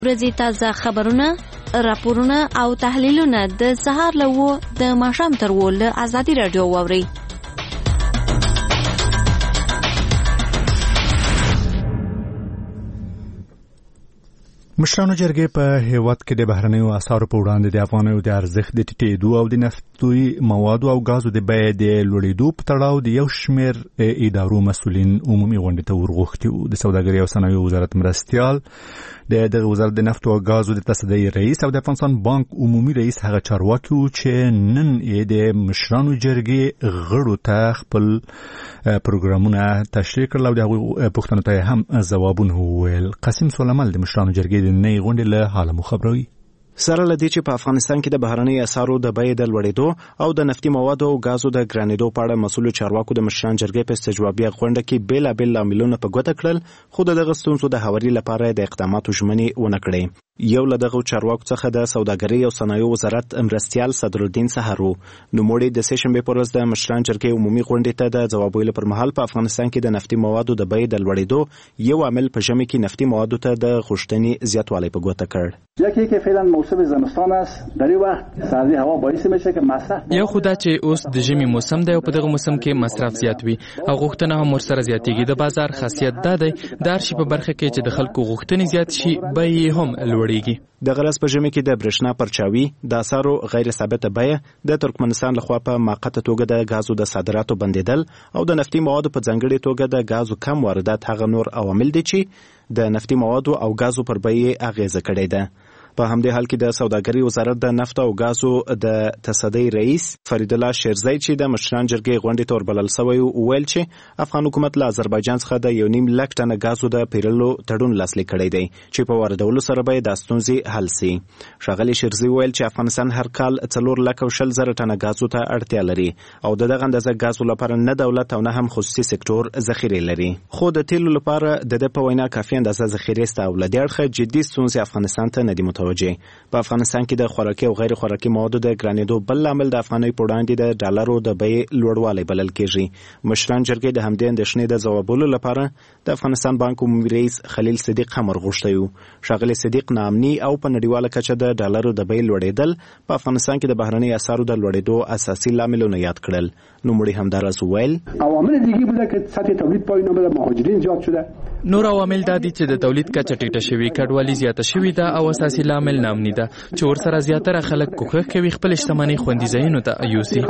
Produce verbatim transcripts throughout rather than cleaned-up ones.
ورځې تازه خبرونه، راپورونه او تحلیلونه د سهار له وو د ماښام تر وو له ازادي راډیو واورئ. مشرانو جرګې په هیواد کې د بهرنیو اسعارو په وړاندې د افغانیو د ارزښت د ټیټېدو او د نفتي موادو او غازو د بیې د لوړېدو په تړاو د یو شمېر ادارو مسؤلین عمومي غونډې ته ورغوښتي وو. د سوداګرۍ او صنایعو وزارت مرستیال د دغه وزارت د نفت او غازو د تصدۍ رئیس او د افغانستان بانک عمومي رئیس هغه چارواکي وو چې نن یې د مشرانو جرګې غړو ته خپل پروګرامونه تشریح کړل او د هغوی پوښتنو ته هم ځوابونه وویل. قاسم سلیمال د مشرانو جرګې د نوې غونډې له حاله مو خبروي. سره لدی چې په افغانستان کې د بهرنۍ اسعارو د بیې د لوړېدو او د نفتي موادو او غازو د ګرانېدو په اړه مسؤل چارواکو د مشران جرګې په استجوابیه غونډه کې بیلابیل لاملونه په ګوته کړل، خو دغه ستونزو د هواري لپاره د اقداماتو ژمنې ونه کړې. یو له دغه چارواکو څخه د سوداګرۍ او صنایعو وزارت مرستیال صدرالدین سحر وو. نوموړي د سه شنبې په ورځ د مشران جرګې عمومي غونډې ته د ځواب ویلو پر مهال په افغانستان کې د نفتي موادو د بیې د لوړېدو یو عامل په ژمي کې نفتي موادو ته د غوښتنې زیاتوالی په ګوته کړ. یکی که فعلا موسم زمستان است، در این وقت سردی هوا باعث میشه که مصرف یو خدا چې اوس د ژمي موسم دی او په دغه موسم کې مصرف زیات وي او غوښتنه هم ورسره زیاتېږي. د بازار خاصیت دا دی د هر شي په برخه کې چې د خلکو غوښتنې زیات شي بیې هم لوړېږي. د غرض په ژمي کې د برېښنا پرچاوي د اسعارو غیر ثابته بیه، د ترکمنستان لخوا په موقته توګه د غازو د صادراتو بندیدل او د نفتي موادو په ځانګړي توګه د غازو کم واردات هغه نور عوامل دي چې د نفتي موادو او غازو پر بیې اغیزه کړې ده. په همدې حال کې د سوداګرۍ وزارت د نفت او غازو د تصدۍ رئیس فرید الله شیرزی چې د مشران جرګې غونډې ته وربلل شوی وویل چې افغان حکومت له آذربایجان څخه د یو نیم لک ټنه غازو د پیرلو تړون لاسلیک کړی دی چې په واردولو سره به د ستونزې حل شي. ښاغلي شیرزی وویل چې افغانستان هر کال څلور لک او شل زره ټنه غازو ته اړتیا لري او د دغه اندازه غازو لپاره نه دولت او نه هم خصوصي سکتور ذخیره لري، خو د تیلو لپاره د د په وینا کافي اندازه ذخیره سته او له دې اړخه جدي ستونزې افغانستان ته نه دي متوجه. په افغانستان کې د خوراکي او غیر خوراکي موادو د ګرانېدو بل عامل د افغانۍ په وړاندې د ډالرو د بیې لوړوالی بلل کېږي. مشران جرګې د همدې اندېښنې د ځوابولو لپاره د افغانستان بانک عمومي رئیس خلیل صدیق هم ورغوښتی وو. ښاغلي صدیق ناامني او په نړیواله کچه د ډالرو د بیې لوړېدل په افغانستان کې د بهرنۍ اسعارو د لوړېدو اساسي لاملونه یاد کړل. نوموړي همداراز وویل عوامل دیگه بوده که سطح تولید پایین آمده، مهاجرین زیاد شده. نور عوامل دا دي چې د تولید کچه ټیټه شوې، کډوالي زیاته شوې ده او اساسي لامل ناامني ده چې ورسره زیاتره خلک کوښښ کوي خپل شتمنۍ خوندي ځایونو ته یوسي.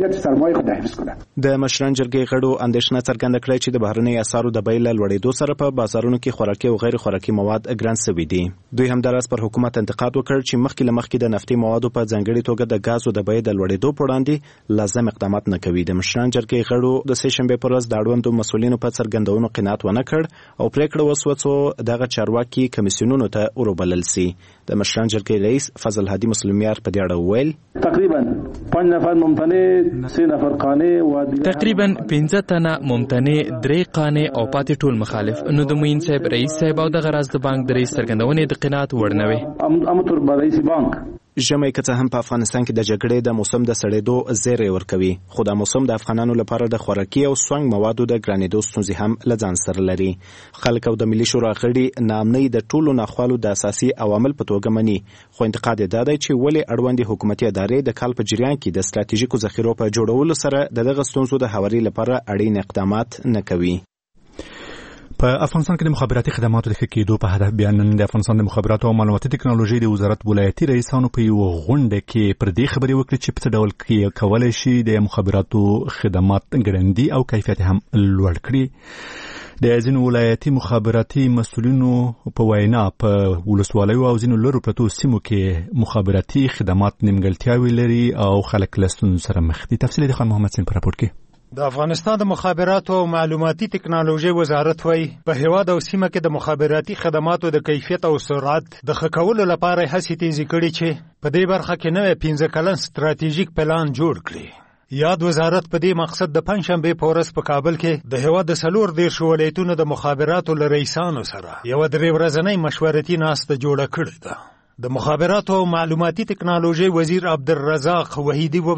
د مشران جرګې غړو اندېښنه څرګنده کړې چې د بهرنۍ اسعارو د بیې له لوړېدو سره په بازارونو کې خوراکي او غیر خوراکي مواد ګران شوي دي. دوی همداراز پر حکومت انتقاد وکړ چې مخکې له مخکې د نفتي موادو په ځانګړي توګه د غازو د بیې د لوړېدو په وړاندې لازم اقدامات نه کوي. د مشران جرګې غړو د سه شنبې په ورځ د اړوندو مسؤلینو په څرګندونو قناعت ونه کړ او پریکړه وسوه څو دغه چارواکي کمیسیونونو ته وروبلل سي. د مشران جرګې رئیس فضل هادي مسلمیار په دې اړه وویل تقریبا پنځه نفر ممتنع، سه نفر قانع و تقریبا پنځه تنه ممتنع، درې قانع او پاتې ټول مخالف. نو د موین صاحب رئیس صاحب او د غرض د بانک د رئیس څرګندونې د قناعت وړ نه وي. امتر رئیس بانک ژمی که څه هم په افغانستان کې د جګړې د موسم د سړېدو زیری ورکوي، خو دا موسم د افغانانو لپاره د خوراکي او سونګ موادو د ګرانېدو ستونزې هم له ځان سره لري. خلک او د ملي شورا غړي ناامنۍ د ټولو ناخوالو د اساسي عوامل په توګه مني، خو انتقاد یې دا دی چې ولې اړوندې حکومتي ادارې د کال په جریان کې د ستراتیژیکو ذخیرو په جوړولو سره د دغه ستونزو د هواري لپاره اړین اقدامات نه کوي. په افغانستان کې د مخابراتي خدماتو د ښه کېدو په هدف بیا نن د افغانستان د مخابراتو او معلوماتي ټکنالوژۍ د وزارت ولایتي رئیسانو په یوه غونډه کې پر دې خبرې وکړې چې په څه ډول کې کولی شي د مخابراتو خدمات ګړندي او کیفیت هم لوړ کړي. د ځینو ولایتي مخابراتي مسؤلینو په وینا په ولسوالیو او ځینو لرو پرتو سیمو کې مخابراتي خدمات نیمګړتیاوې لري او خلک له ستونزو سره مخ دي. تفصیل د خان محمد سین په راپور کې. د افغانستان د مخابراتو او معلوماتي ټکنالوژۍ وزارت وایي په هیواد او سیمه کې د مخابراتي خدماتو د کیفیت او سرعت د ښه کولو لپاره هڅې تیزې کړي چې په دې برخه کې نوی پنځه کلن ستراتیژیک پلان جوړ کړي. یاد وزارت په دې مقصد د پنځشنبې په ورځ په کابل کې د هیواد د څلور دېرشو ولایتونو د مخابراتو له رئیسانو سره یوه درې ورځنۍ مشورتي ناسته جوړه کړې ده. د مخابراتو او معلوماتي ټکنالوژۍ وزیر عبدالرزاق وحیدي وویل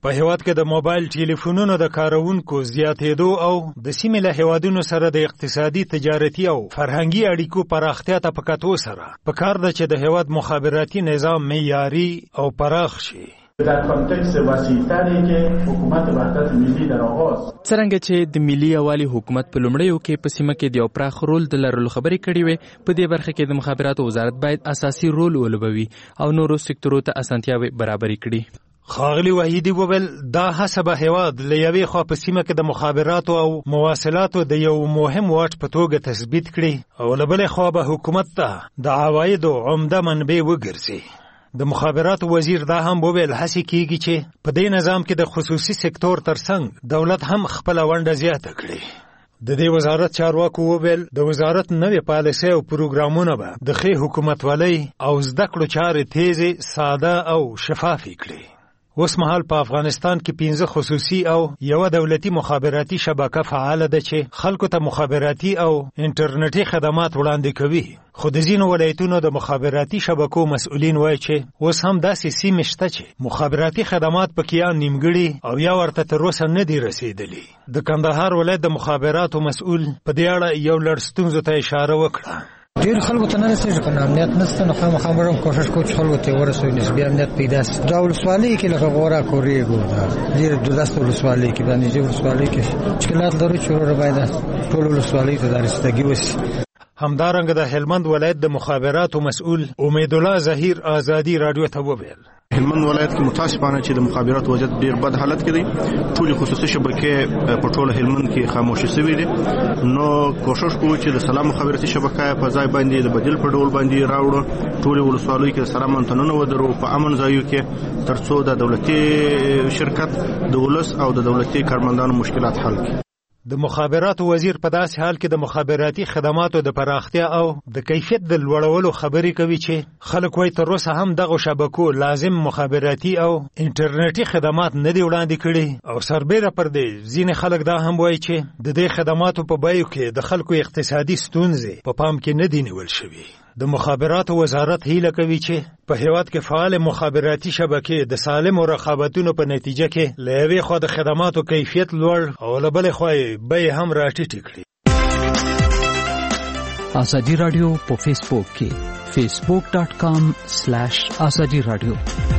په هیواد کې د موبایل ټلیفونونو د کارونکو زیاتېدو او د سیمې له هیوادونو سره د اقتصادي تجارتي او فرهنګي اړیکو پراختیا ته په کتو سره په کار ده چې د هیواد مخابراتي نظام معیاري او پراخ شي. در کانتکست وسیع‌تری که حکومت وحدت ملی در آغاز څرنګه چې د ملي یووالي حکومت په لومړیو کې په سیمه کې د یو پراخ رول د لرلو خبرې کړې وې، په دې برخه کې د مخابراتو وزارت باید اساسي رول ولوبوي او نورو سکتورو ته اسانتیاوې برابرې کړي. خاغلی وحیدی وویل دا حسب هیواد له یوې خوا په سیمه کې د مخابراتو او مواصلاتو د یو مهم واټ په توګه تثبیت کړي او له بلې خوا به حکومت ته د عوایدو عمده منبع وګرځي. د مخابراتو وزیر دا هم وویل هڅې کیږي چې په دې نظام کې د خصوصي سکتور ترڅنګ دولت هم خپل ونډه زیاته کړي. د دې وزارت چارواکو وویل د وزارت نوې پالیسۍ او پروګرامونه به د ښې حکومتولۍ او زده کړو چارې تیزې، ساده او شفافې کړي. اوس مهال په افغانستان کې پنځه خصوصي او یو دولتي مخابراتي شبکه فعاله ده چې خلکو ته مخابراتي او انټرنیټي خدمات وړاندې کوي. خو د ځینو ولایتونو د مخابراتي شبکو مسؤلین وایي چې اوس هم داسې سیمې شته چې مخابراتي خدمات پکې یا نیمګړي او یا ورته تر اوسه نه دي رسیدلي. د کندهار ولایت د مخابراتو مسؤل په دې اړه یو لړ ستونزو ته اشاره وکړه. ډېر خلکو ته نه رسېږي، که امنیت نشته نو خامخا موږ هم کوشش کوو چې خلکو ته یې ورسوي، نسبي امنیت پیدا شي. دا ولسوالۍ کې لکه غوره کورېږو دا ډېر دولس ولسوالۍ کې دا نږدې ولسوالۍ کې مشکلات لرو چې وروره باید ټولو ولسوالۍ ته دا رسیدګي وشي. همدارنګه د هلمند ولایت د مخابراتو مسؤل امیدالله ظهیر آزادي راډیو ته وویل هلمند ولایت کې متاسفانه چې د مخابراتو وضعیت ډیر بد حالت کې دی. ټولې خصوصي شبکې په ټول هلمند کې خاموشي شوې دي. نو کوشش کوو چې د سلام مخابراتي شبکه په ځای باندې د بدیل په ډول باندې راوړو. ټولې ولسوالیو کې د سلام انتنونه ودرو په امن ځایو کې ترڅو د دولتي شرکت د ولس او د دولتي کارمندانو مشکلات حل کړي. د مخابراتو وزیر په داسې حال کې د مخابراتي خدماتو د پراختیا او د کیفیت د لوړولو خبرې کوي چې خلک وايي تر اوسه هم دغه شبکو لازم مخابراتي او انټرنیټي خدمات نه دي وړاندې کړي او سربیره پر دې ځینې خلک دا هم وایي چې د دې خدماتو په بیو کې د خلکو اقتصادي ستونزې په پام کې نه دي نیول شوي. د مخابراتو وزارت هیله کوي چې په هیواد کې فعال مخابراتي شبکې د سالمو رقابتونو په نتیجه کې له یوې خوا د خدماتو کیفیت لوړ او له بلې خوا یې بیې هم راټیټې کړي. ازادي راډیو په فیسبوک کې فیسبوک ډاټ کام سلیش ازادي راډیو.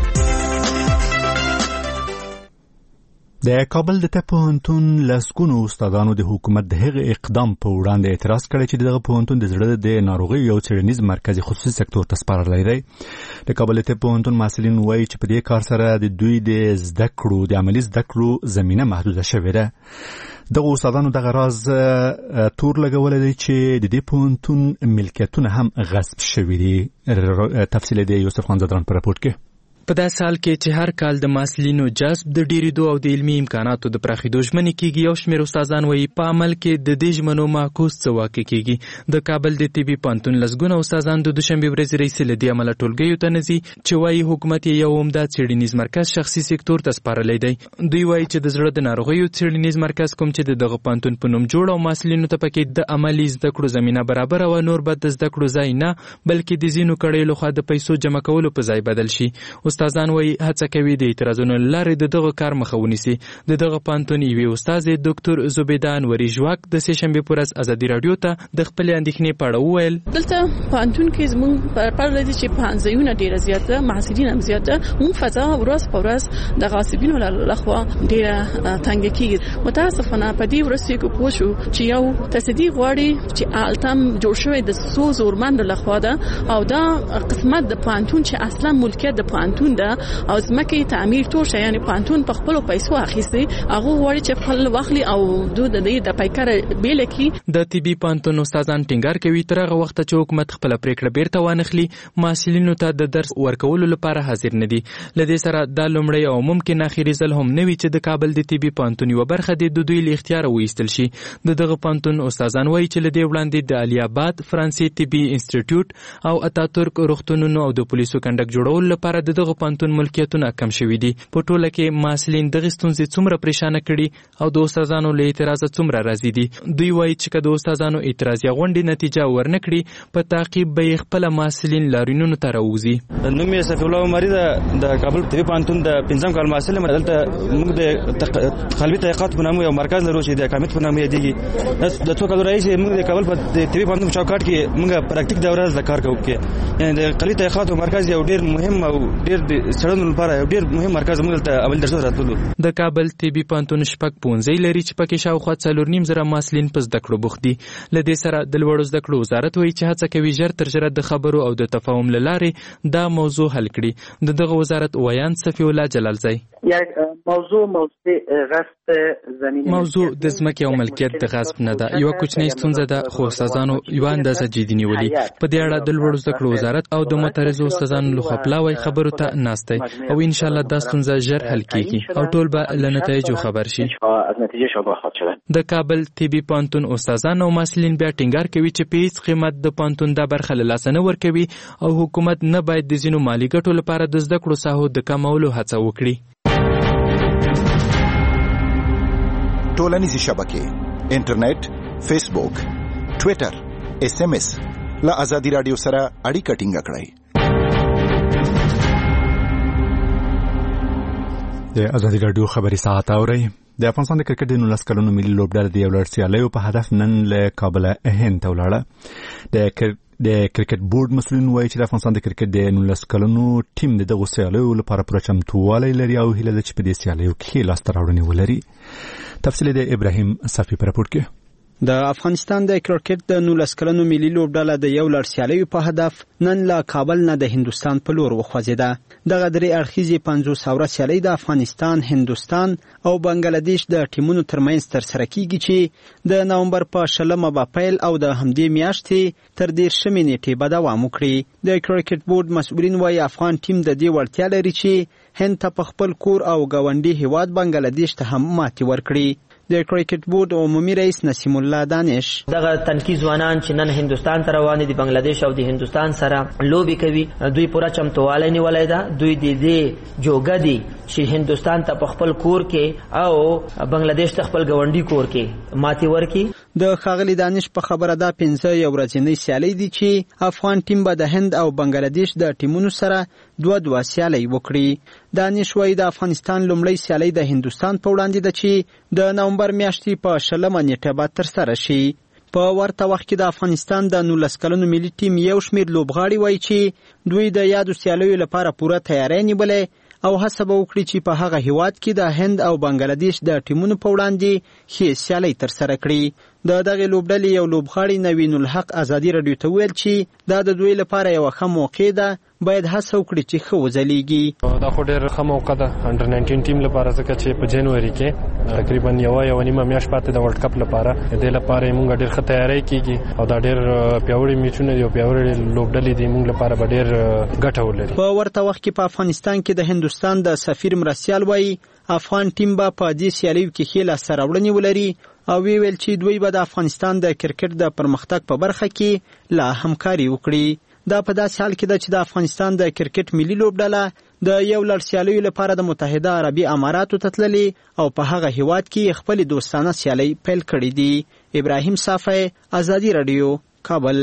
د کابل د پوهنتون لسګونو استادانو د حکومت د هغه اقدام په وړاندې اعتراض کړی چې دغه پوهنتون د زړه د ناروغیو یو څېړنیز مرکز خصوصي سکتور ته سپارلی دی. د کابل د پوهنتون محصلین وایي چې په دې کار سره د دوی د زده کړو د عملي زده کړو زمینه محدوده شوې ده. دغه استادانو دغه راز تور لګولی دی چې د دې پوهنتون ملکیتونه هم غصب شوي دي. تفصیل دی یوسف خان زدران په راپورټ کې. په داسې حال کې چې هر کال د محصلینو جذب د ډیریدو او د علمي امکاناتو د پراخېدو ژمنې کېږي، یو شمېر استادان وایي په عمل کې د دې ژمنو معکوس څه واقع کېږي. د کابل د طبي پوهنتون لسګونه استادان د دوشنبې ورځې راهیسې له دې امله ټولګیو ته نه ځي چې وایي حکومت یې یو عمده څېړنیز مرکز شخصي سکتور ته سپارلی دی. دوی وایي چې د زړه د ناروغیو څېړنیز مرکز کوم چې د دغه پوهنتون په نوم جوړ او محصلینو ته پکې د عملي زده کړو زمینه برابر او نور به د زده کړو ځای نه بلکې د ځینو کړیو لخوا د پیسو جمع کولو په ځای بدل شي. استادان وایي هڅه کوي د اعتراضونو لارې د دغه کار مخه ونیسي. د دغه پوهنتون یوې استادې ډاکټر زبیده انوري ژواک د سې شنبې په ورځ ازادي راډیو ته د خپلې اندېښنې په اړه وویل دلته پوهنتون کې زموږ پر پرله دي چې پوهنځیونه ډېره زیاته، محصلین هم زیاته، موږ فضا ورځ په ورځ د غاصبینو لخوا ډېره تنګه کېږي. متاسفانه په دې وروستیو کې پوه شو چې یو تصدیق غواړي چې التم جوړ شوی د څو زورمندو لخوا ده او دا قسمت د پوهنتون چې اصلا ملکیت د پوهنتون ده او ځمکې تعمیر ټول شیان پوهنتون په خپلو پیسو اخیستي، هغه غواړي چې خپل واخلي او دوی د دې د پیکره بیل کړي. د طبي پوهنتون استادان ټینګار کوي تر هغه وخت چې حکومت خپل پریکړه بیرته وانخلي محصلینو ته د درس ورکولو لپاره حاضر نه دي. لدې سره د لومړی او ممکن اخیری ځل هم نوي چې د کابل د طبي پوهنتون یو برخه د دوی له اختیار وایستل شي. د دغه پوهنتون استادان وایي چې لدې وړاندې د علي آباد فرانسې طبي انسټیټیوټ او اتاتورک روغتونونو او د پولیسو کنډک جوړولو لپاره دغه دغه پانتون ملکیتونه کم شوي دي. په ټوله کې محصلین دغه ستونزې څومره پریشانه کړي او د استادانو له اعتراض څومره راضي دي. دوی وایي چې که د استادانو اعتراض یا غونډې نتیجه ورنکړي په تعقیب به یې خپل محصلین لارینونو ته راوځي. نوم یې صفی الله عمري د کابل طبي پانتون د پنځم کال محصل یم. دلته موږ د قلبي تحقیقات په نامه یو مرکز لرو چې د کامیت په نامه یادېږي. د څو کالو راهیسې موږ د کابل په طبي پانتون چوکاټ کې موږ پراکټیک دوره زده کار کوو. یعنې د قلبي تحقیقاتو مرکز یو ډېر مهم او ډېر د څېړنو لپاره یو ډېر مهم مرکز موږ دلته عملي درسونه راتللو. د کابل طبي پانتون شپږ پوهنځي لري چې پکې شاوخوا څلور نیم زره محصلین په زده کړو بوخت دي. له دې سره د لوړو زده کړو وزارت وایي چې هڅه کوي ژر تر ژره د خبرو او د تفاهم له لارې دا موضوع حل کړي. د دغه وزارت ویان صفی الله جلالزی موضوع موضوع غصب زمینه موضوع د ځمکې او ملکیت د غصب نه ده. یوه کوچنۍ ستونزه ده خو استادانو یوه اندازه جدي نیولي. په دې اړه د لوړو زده کړو وزارت او د مترجو استادانو لخوا پلاوی خبرو ته ناست دی او انشاءالله دا ستونزه ژر حل کیږي او ټول به له نتایجو خبر شي. د کابل طبي پانتون استادان او محصلین بیا ټینګار کوي چې په هیڅ قیمت د پانتون دا برخه له لاسه نه ورکوي او حکومت نه باید د ځینو مالي ګټو لپاره د زده کړو ساحو د کمولو هڅه وکړي. ټولنیزې شبکې انټرنیټ، فیسبوک، ټویټر، ایس ایم ایس له ازادي راډیو سره اړیکه ټینګه کړئ. د ازادي راډیو خبري ساعت اورئ. د افغانستان د کرکټ د نولس کلونو ملي لوبډله د یو لړ سیالیو په هدف نن له کابله هند ته ولاړه. د د کرکټ بورډ مسؤلین وایي چې د افغانستان د کرکټ د نولس کلونو ټیم د دغو سیالیو لپاره پوره چمتووالی لري او هیله ده چې په دې سیالیو کې لاسته راوړنې ولري. تفصیل د ابراهیم صفی په راپور کې. د افغانستان د کرکټ د نولس کلنو ملي لوبډله د یو لړ سیالیو په هدف نن له کابل نه د هندوستان په لور وخوځېده. دغه درې اړخیزې پنځوس اوره سیالۍ د افغانستان، هندوستان او بنګلادیش د ټیمونو ترمنځ ترسره کیږي چې د نومبر په شلمه به پیل او د همدې میاشتې تر دېرشمې نیټې به دوام وکړي. د کرکټ بورډ مسؤلین وایي افغان ټیم د دې وړتیا لري چې هند ته په خپل کور او ګاونډي هیواد بنګلادیش ته هم ماتې ورکړي. د کرکټ بورډ عمومي رئیس نسیم الله دانش دغه تنکي ځوانان چې نن هندوستان ته روان دي، بنگلادیش او د هندوستان سره لوبي کوي، دوی پوره چمتووالی نیولای ده. دوی د دې جوګه دي چې هندوستان ته په خپل کور کې او بنگلادیش ته خپل ګاونډي کور کې ماتې ورکړي. د ښاغلي دانش په خبره دا پنځه یو ورځنۍ سیالۍ دي چې افغان ټیم به د هند او بنگلادیش د ټیمونو سره دوه دوه سیالۍ وکړي. دانش وایي د افغانستان لومړی سیالۍ د هندوستان په وړاندې ده چې د نومبر میاشتې په شلمه نیټه به ترسره شي. په ورته وخت کې د افغانستان د نولس کلنو ملي ټیم یو شمېر لوبغاړي وایي چې دوی د یادو سیالیو لپاره پوره تیاری نیولې او هڅه به وکړي چې په هغه هیواد کې د هند او بنگلادیش د ټیمونو په وړاندې ښې سیالۍ ترسره کړي. د دغې لوبډلې یو لوبغاړي نوین الحق ازادي راډیو ته وویل چې دا د دوی لپاره یوه ښه موقع ده، باید هڅه وکړي چې ښه وځلیږي. دا خو ډېر ښه موقع ده انډر ناینټین ټیم لپاره، ځکه چې په جنوري کې تقریبا یوه یوه نیمه میاشت پاتې د ورلډ کپ لپاره. د دې لپاره موږ ډېر ښه تیاری کیږي او دا ډېر پیاوړي میچونه دي او پیاوړي لوبډلې دي، موږ لپاره به ډېر ګټه ولري. په ورته وخت کې په افغانستان کې د هندوستان د سفیر مرستیال وایي افغان ټیم به په دې سیالیو کې ښې لاسته راوړنې ولري او وی ویل چې دوی به د افغانستان د کرکټ د پرمختګ په برخه کې لا همکاري وکړي. دا په داسې حال کې ده چې د افغانستان د کرکټ ملي لوبډله د یو لړ سیالیو لپاره د متحده عربي اماراتو ته تللي او په هغه هیواد کې خپل دوستانه سیالۍ پیل کړي دي. ابراهیم صافی، ازادي راډیو، کابل.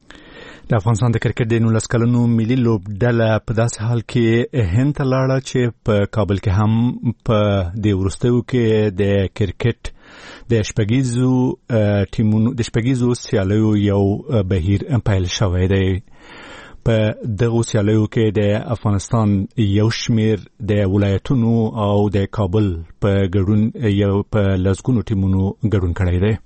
د افغانستان د کرکټ د نولس کلنو ملي لوبډله په داسې حال کې هند ته لاړه چې په کابل کې هم په دې وروستیو کې د کرکټ د شپږیزو ټیمونو د شپږیزو سیالیو یو بهیر پیل شوی دی. په دغو سیالیو کې د افغانستان یو شمېر د ولایتونو او د کابل په ګډون یو په لسګونو ټیمونو ګډون کړی دی.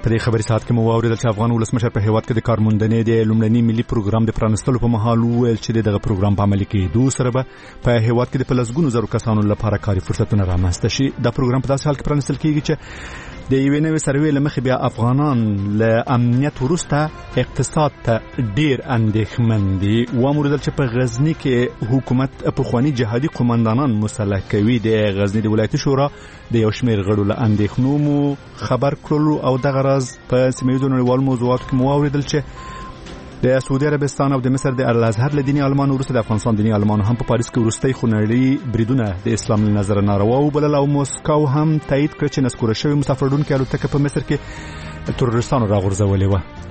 په دې خبري ساعت کې مو واورېدل چې افغان ولسمشر په هیواد کې د کارموندنې د لومړني ملي پروګرام د پرانستلو په مهال وویل چې دغه پروګرام په عملي کېدو سره به په هیواد کې د پلسګونو زرو کسانو لپاره کاري فرصتونه رامنځته شي. دا پروګرام په داسې حال کې پرانستل کېږي چې د یوې نوې سروې له مخې بیا افغانان له امنیت وروسته اقتصاد ته ډیر اندېښمن دي. واورېدل چې په غزني کې حکومت پخواني جهادي قومندانان مسلح کوي. د غزني د ولایتي شورا د یو شمېر غړو له اندېښنو مو خبر کړلو او دغه راز په سیمه ییزو نړیوالو موضوعاتو کې مو واورېدل چې د سعودي عربستان او د مصر د الازهر له دیني عالمانو وروسته د افغانستان دیني عالمانو هم په پاریس کې وروستۍ خونړي بریدونه د اسلام له نظره ناروا وبلل او موسکو هم تایید کړ چې نسکوره شوی مسافرونکو الوتکه په مصر کې تروریستانو راغورځولې وه.